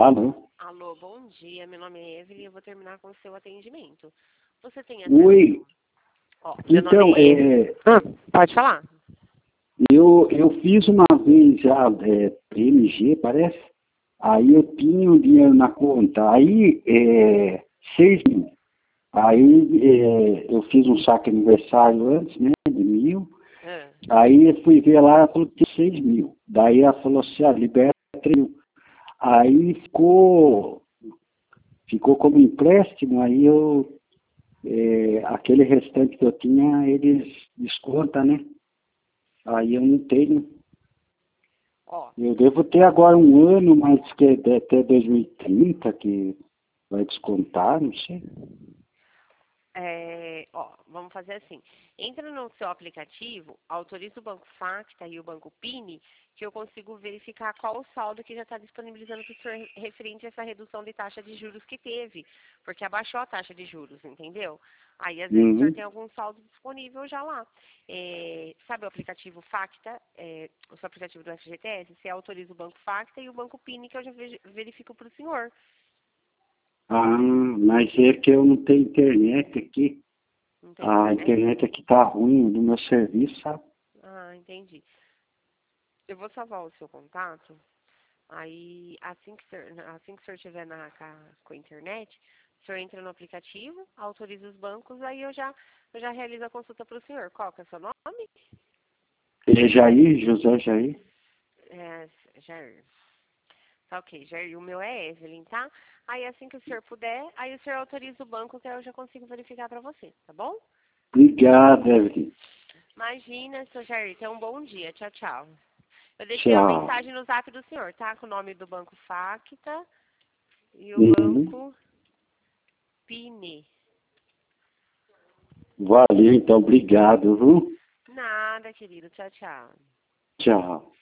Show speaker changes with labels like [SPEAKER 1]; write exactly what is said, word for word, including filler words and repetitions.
[SPEAKER 1] Alô?
[SPEAKER 2] Alô, bom dia. Meu nome é Evelyn e eu vou terminar com o seu atendimento. Você tem acesso?
[SPEAKER 1] Oi.
[SPEAKER 2] Ó, meu
[SPEAKER 1] Então,
[SPEAKER 2] nome é Evelyn.
[SPEAKER 1] é,
[SPEAKER 2] Ah, pode falar.
[SPEAKER 1] eu, eu fiz uma vez já é, P M G, parece. Aí eu tinha o dinheiro na conta. Aí, é, seis mil. Aí é, eu fiz um saque aniversário antes, né, de mil.
[SPEAKER 2] Ah,
[SPEAKER 1] Aí eu fui ver lá, ela falou que tinha seis mil. Daí ela falou assim, ah, libera três mil. Aí ficou, ficou como empréstimo, aí eu, é, aquele restante que eu tinha, eles descontam, né? Aí eu não tenho.
[SPEAKER 2] ó,
[SPEAKER 1] Eu devo ter agora um ano, mas que é até dois mil e trinta que vai descontar, não sei.
[SPEAKER 2] é, ó, vamos fazer assim. Entra no seu aplicativo, autoriza o Banco Facta e o Banco Pini, que eu consigo verificar qual o saldo que já está disponibilizando para o senhor referente a essa redução de taxa de juros que teve, porque abaixou a taxa de juros, entendeu? Aí, às vezes, o senhor
[SPEAKER 1] Uhum.
[SPEAKER 2] tem algum saldo disponível já lá. É, sabe o aplicativo Facta, é, o seu aplicativo do F G T S? Você autoriza o Banco Facta e o Banco Pini, que eu já ve- verifico para o senhor.
[SPEAKER 1] Ah, mas é que eu não tenho internet aqui.
[SPEAKER 2] Não tem
[SPEAKER 1] A
[SPEAKER 2] internet?
[SPEAKER 1] internet aqui tá ruim do meu serviço, sabe?
[SPEAKER 2] Ah, entendi. Eu vou salvar o seu contato. Aí, assim que o senhor, assim que o senhor estiver na, com a com a internet, o senhor entra no aplicativo, autoriza os bancos, aí eu já, eu já realizo a consulta para o senhor. Qual que é o seu nome?
[SPEAKER 1] É Jair, José Jair.
[SPEAKER 2] É, Jair. Tá ok, Jair. O meu é Evelyn, tá? Aí, assim que o senhor puder, aí o senhor autoriza o banco que eu já consigo verificar para você, tá bom?
[SPEAKER 1] Obrigado, Evelyn.
[SPEAKER 2] Imagina, seu Jair. Tenha um bom dia. Tchau, tchau. Eu deixei uma
[SPEAKER 1] Tchau.
[SPEAKER 2] mensagem no zap do senhor, tá? Com o nome do Banco Facta e o
[SPEAKER 1] Uhum.
[SPEAKER 2] Banco Pini.
[SPEAKER 1] Valeu, então, obrigado, viu?
[SPEAKER 2] Nada, querido. Tchau, tchau.
[SPEAKER 1] Tchau.